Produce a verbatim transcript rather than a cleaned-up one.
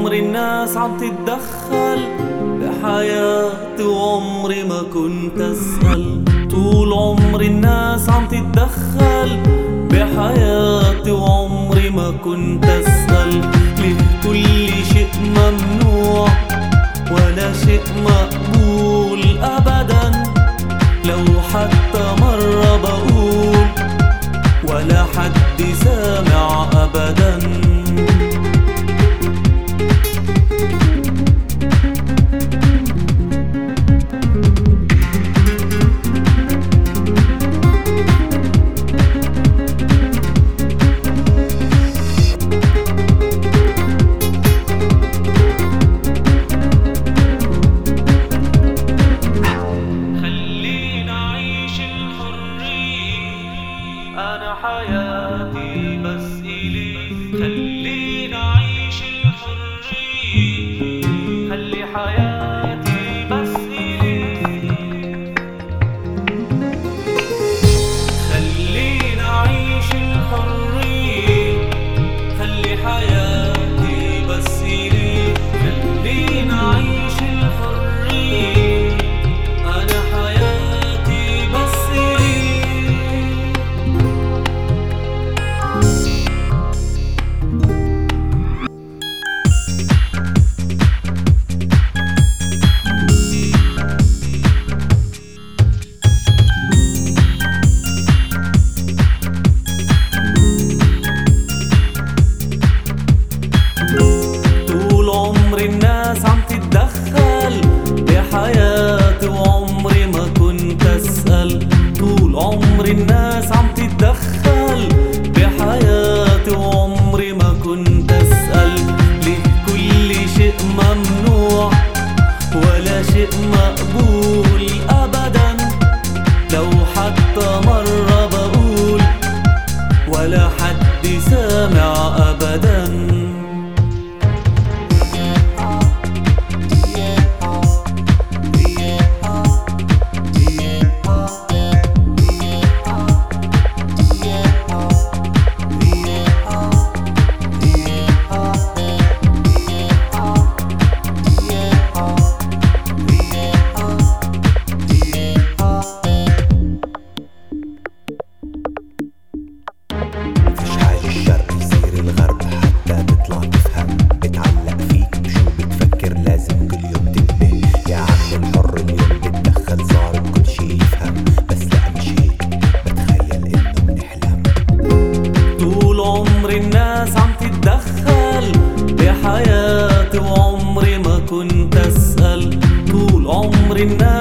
عمري الناس عم تتدخل بحياتي وعمري ما كنت أسأل. طول عمري الناس عم تتدخل بحياتي وعمري ما كنت أسأل. ليه كل شيء ممنوع ولا شيء مقبول أبدا؟ لو حتى مرة بقول ولا حد سامع أبدا. أنا حياتي بس إلي، خليني أعيش الحرية، خلي حياتي بس إلي، خليني أعيش الحرية، خلي حياتي بس إلي، خليني أعيش الحرية، أنا حياتي بس إلي. الناس عم تتدخل بحياتي وعمري ما كنت أسأل. طول عمري الناس عم تتدخل بحياتي وعمري ما كنت أسأل. ليه كل شيء ممنوع ولا شيء مقبول أبدا؟ لو حتى مرة بقول ولا حد سامع أبدا. الناس عم تتدخل بحياتي وعمري ما كنت أسأل. طول عمري الناس